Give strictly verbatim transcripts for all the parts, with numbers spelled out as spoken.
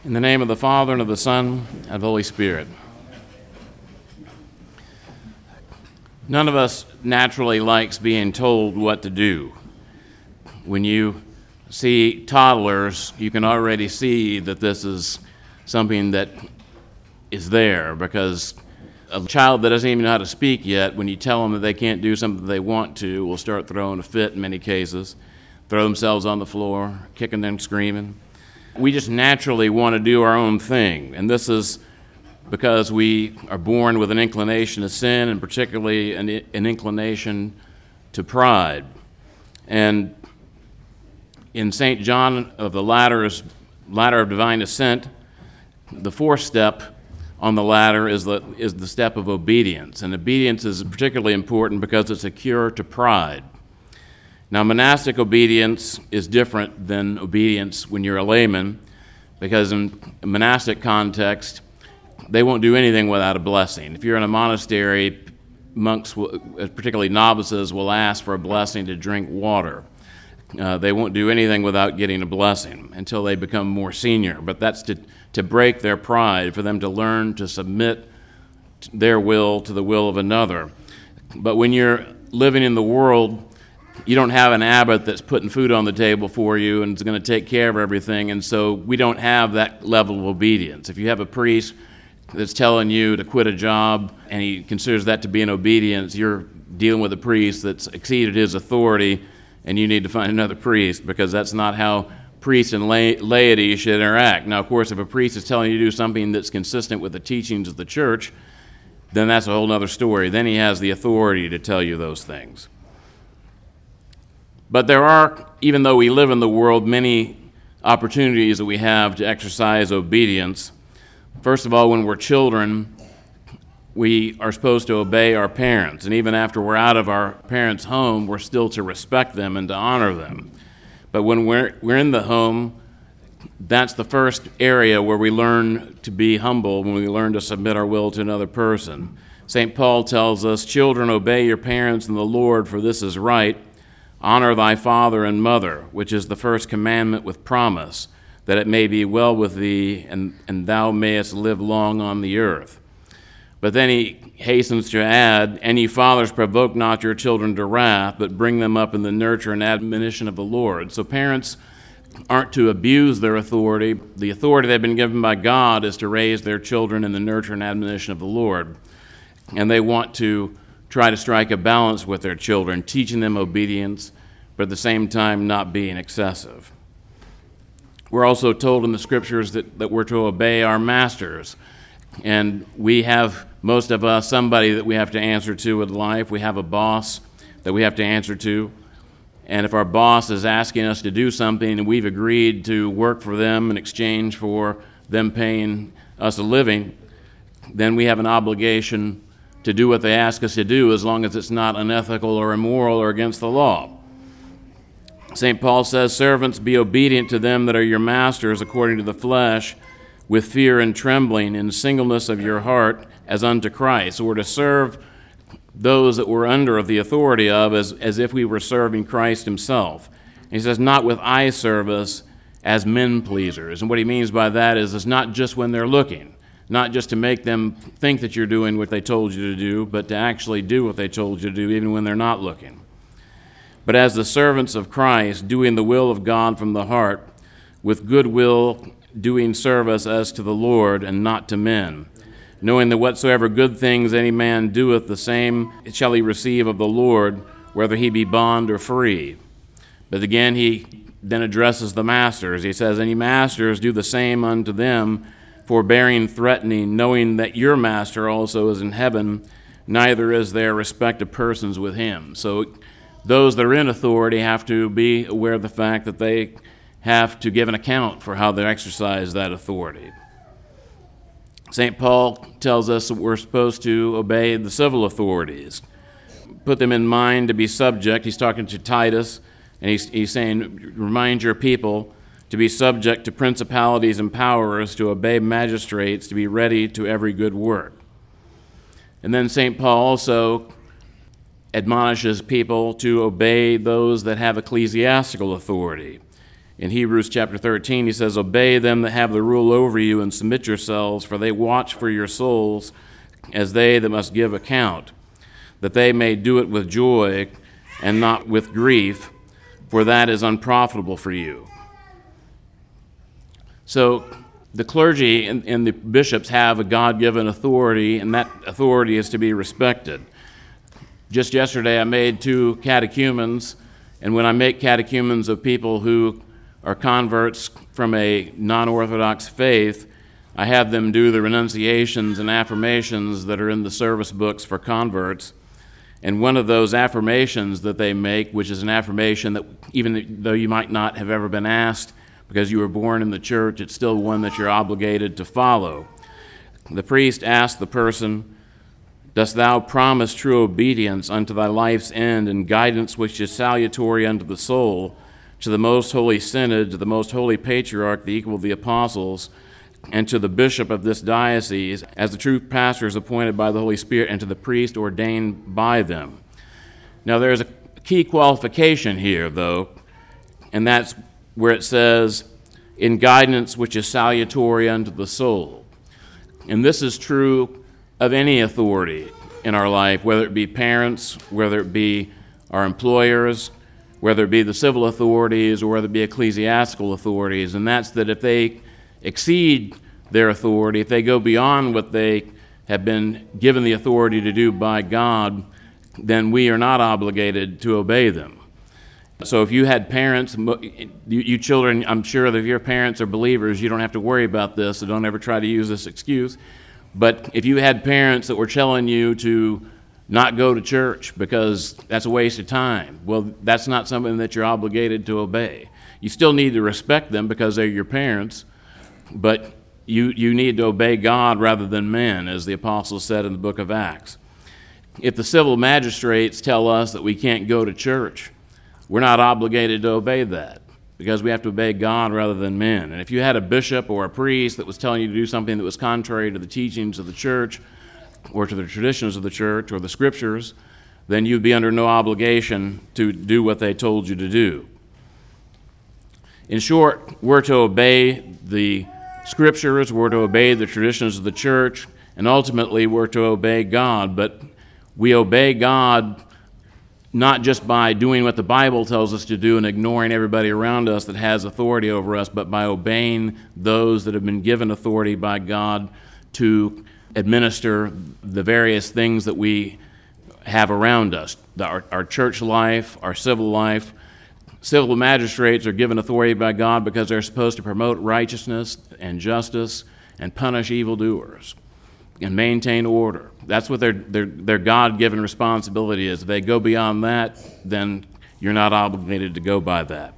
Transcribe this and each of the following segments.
In the name of the Father, and of the Son, and of the Holy Spirit. None of us naturally likes being told what to do. When you see toddlers, you can already see that this is something that is there, because a child that doesn't even know how to speak yet, when you tell them that they can't do something they want to, will start throwing a fit in many cases, throw themselves on the floor, kicking and screaming. We just naturally want to do our own thing, and this is because we are born with an inclination to sin, and particularly an, an inclination to pride. And in Saint John of the Ladder's Ladder of Divine Ascent, the fourth step on the ladder is the, is the step of obedience, and obedience is particularly important because it's a cure to pride. Now, monastic obedience is different than obedience when you're a layman, because in a monastic context, they won't do anything without a blessing. If you're in a monastery, monks, will, particularly novices, will ask for a blessing to drink water. Uh, they won't do anything without getting a blessing until they become more senior. But that's to, to break their pride, for them to learn to submit their will to the will of another. But when you're living in the world, you don't have an abbot that's putting food on the table for you and is going to take care of everything, and so we don't have that level of obedience. If you have a priest that's telling you to quit a job and he considers that to be an obedience, you're dealing with a priest that's exceeded his authority, and you need to find another priest, because that's not how priests and lay- laity should interact. Now, of course, if a priest is telling you to do something that's consistent with the teachings of the church, then that's a whole other story. Then he has the authority to tell you those things. But there are, even though we live in the world, many opportunities that we have to exercise obedience. First of all, when we're children, we are supposed to obey our parents. And even after we're out of our parents' home, we're still to respect them and to honor them. But when we're, we're in the home, that's the first area where we learn to be humble, when we learn to submit our will to another person. Saint Paul tells us, "Children, obey your parents in the Lord, for this is right. Honor thy father and mother, which is the first commandment with promise, that it may be well with thee, and, and thou mayest live long on the earth." But then he hastens to add, "And ye fathers, provoke not your children to wrath, but bring them up in the nurture and admonition of the Lord." So parents aren't to abuse their authority. The authority they've been given by God is to raise their children in the nurture and admonition of the Lord. And they want to try to strike a balance with their children, teaching them obedience, but at the same time not being excessive. We're also told in the scriptures that, that we're to obey our masters. And we have, most of us, somebody that we have to answer to in life. We have a boss that we have to answer to. And if our boss is asking us to do something and we've agreed to work for them in exchange for them paying us a living, then we have an obligation to do what they ask us to do, as long as it's not unethical or immoral or against the law. Saint Paul says, "Servants, be obedient to them that are your masters according to the flesh, with fear and trembling, in singleness of your heart, as unto Christ." So we're to serve those that we're under the authority of as, as if we were serving Christ himself. And he says, "Not with eye service as men pleasers." And what he means by that is it's not just when they're looking, not just to make them think that you're doing what they told you to do, but to actually do what they told you to do even when they're not looking. But as the servants of Christ, doing the will of God from the heart, with good will doing service as to the Lord and not to men, knowing that whatsoever good things any man doeth, the same shall he receive of the Lord, whether he be bond or free. But again, he then addresses the masters. He says, "And ye masters, do the same unto them, forbearing, threatening, knowing that your master also is in heaven, neither is there respect of persons with him." So those that are in authority have to be aware of the fact that they have to give an account for how they exercise that authority. Saint Paul tells us that we're supposed to obey the civil authorities, put them in mind to be subject. He's talking to Titus, and he's, he's saying, "Remind your people to be subject to principalities and powers, to obey magistrates, to be ready to every good work." And then Saint Paul also admonishes people to obey those that have ecclesiastical authority. In Hebrews chapter thirteen, he says, "Obey them that have the rule over you, and submit yourselves, for they watch for your souls as they that must give account, that they may do it with joy and not with grief, for that is unprofitable for you." So the clergy and, and the bishops have a God-given authority, and that authority is to be respected. Just yesterday, I made two catechumens, and when I make catechumens of people who are converts from a non-Orthodox faith, I have them do the renunciations and affirmations that are in the service books for converts. And one of those affirmations that they make, which is an affirmation that even though you might not have ever been asked because you were born in the church, it's still one that you're obligated to follow. The priest asks the person, "Dost thou promise true obedience unto thy life's end and guidance which is salutary unto the soul, to the most holy synod, to the most holy patriarch, the equal of the apostles, and to the bishop of this diocese, as the true pastors appointed by the Holy Spirit, and to the priest ordained by them?" Now there's a key qualification here, though, and that's where it says, "in guidance which is salutary unto the soul." And this is true of any authority in our life, whether it be parents, whether it be our employers, whether it be the civil authorities, or whether it be ecclesiastical authorities, and that's that if they exceed their authority, if they go beyond what they have been given the authority to do by God, then we are not obligated to obey them. So if you had parents, you, you children, I'm sure that if your parents are believers, you don't have to worry about this, so don't ever try to use this excuse. But if you had parents that were telling you to not go to church because that's a waste of time, well, that's not something that you're obligated to obey. You still need to respect them because they're your parents, but you, you need to obey God rather than men, as the apostles said in the book of Acts. If the civil magistrates tell us that we can't go to church, we're not obligated to obey that because we have to obey God rather than men. And if you had a bishop or a priest that was telling you to do something that was contrary to the teachings of the church, or to the traditions of the church or the scriptures, then you'd be under no obligation to do what they told you to do. In short, we're to obey the scriptures, we're to obey the traditions of the church, and ultimately we're to obey God. But we obey God not just by doing what the Bible tells us to do and ignoring everybody around us that has authority over us, but by obeying those that have been given authority by God to administer the various things that we have around us, our, our church life, our civil life. Civil magistrates are given authority by God because they're supposed to promote righteousness and justice and punish evildoers and maintain order. That's what their, their, their God-given responsibility is. If they go beyond that, then you're not obligated to go by that.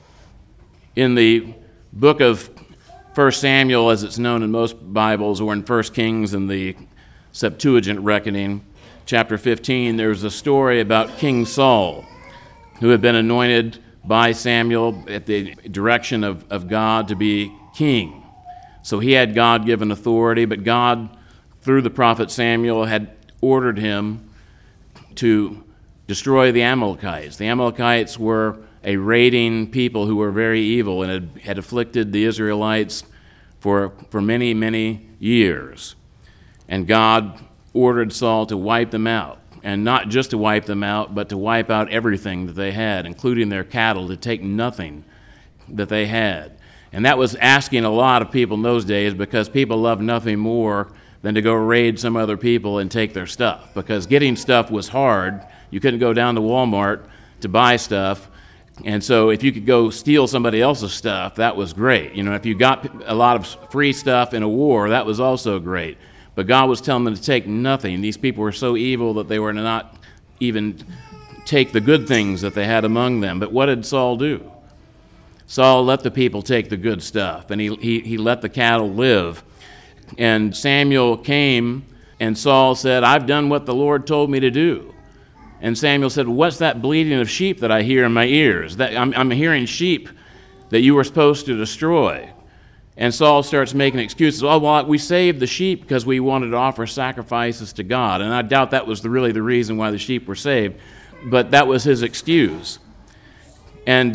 In the book of First Samuel, as it's known in most Bibles, or in First Kings in the Septuagint reckoning, chapter fifteen, there's a story about King Saul, who had been anointed by Samuel at the direction of, of God to be king. So he had God-given authority, but God, through the prophet Samuel, had ordered him to destroy the Amalekites. The Amalekites were a raiding people who were very evil and had, had afflicted the Israelites for, for many, many years. And God ordered Saul to wipe them out, and not just to wipe them out, but to wipe out everything that they had, including their cattle, to take nothing that they had. And that was asking a lot of people in those days, because people loved nothing more than to go raid some other people and take their stuff, because getting stuff was hard. You couldn't go down to Walmart to buy stuff. And so if you could go steal somebody else's stuff, that was great. You know, if you got a lot of free stuff in a war, that was also great. But God was telling them to take nothing. These people were so evil that they were to not even take the good things that they had among them. But what did Saul do? Saul let the people take the good stuff, and he, he, he let the cattle live. And Samuel came, and Saul said, "I've done what the Lord told me to do." And Samuel said, "What's that bleating of sheep that I hear in my ears? That I'm, I'm hearing sheep that you were supposed to destroy." And Saul starts making excuses. "Oh, well, we saved the sheep because we wanted to offer sacrifices to God." And I doubt that was the, really the reason why the sheep were saved, but that was his excuse. And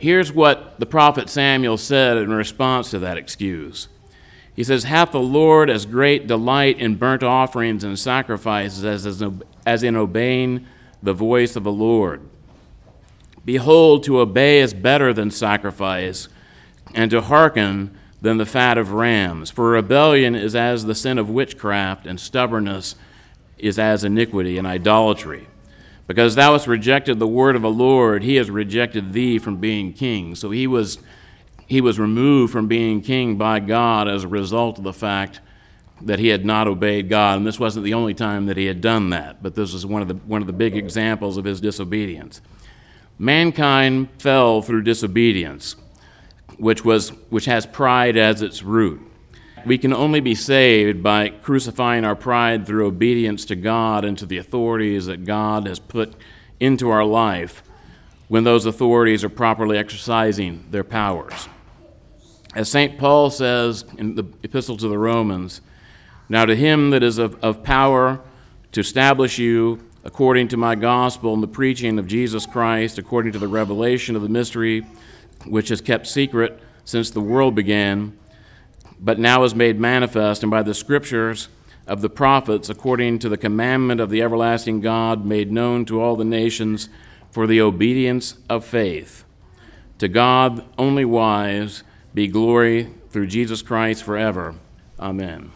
here's what the prophet Samuel said in response to that excuse. He says, "Hath the Lord as great delight in burnt offerings and sacrifices as, as, as in obeying the voice of the Lord? Behold, to obey is better than sacrifice, and to hearken than the fat of rams. For rebellion is as the sin of witchcraft, and stubbornness is as iniquity and idolatry. Because thou hast rejected the word of the Lord, he has rejected thee from being king." So he was he was removed from being king by God as a result of the fact that he had not obeyed God. And this wasn't the only time that he had done that, but this was one of the one of the big examples of his disobedience. Mankind fell through disobedience, which was which has pride as its root. We can only be saved by crucifying our pride through obedience to God and to the authorities that God has put into our life when those authorities are properly exercising their powers. As Saint Paul says in the Epistle to the Romans, "Now to him that is of, of power to establish you according to my gospel and the preaching of Jesus Christ, according to the revelation of the mystery which is kept secret since the world began, but now is made manifest, and by the scriptures of the prophets, according to the commandment of the everlasting God, made known to all the nations for the obedience of faith. To God only wise be glory through Jesus Christ forever. Amen."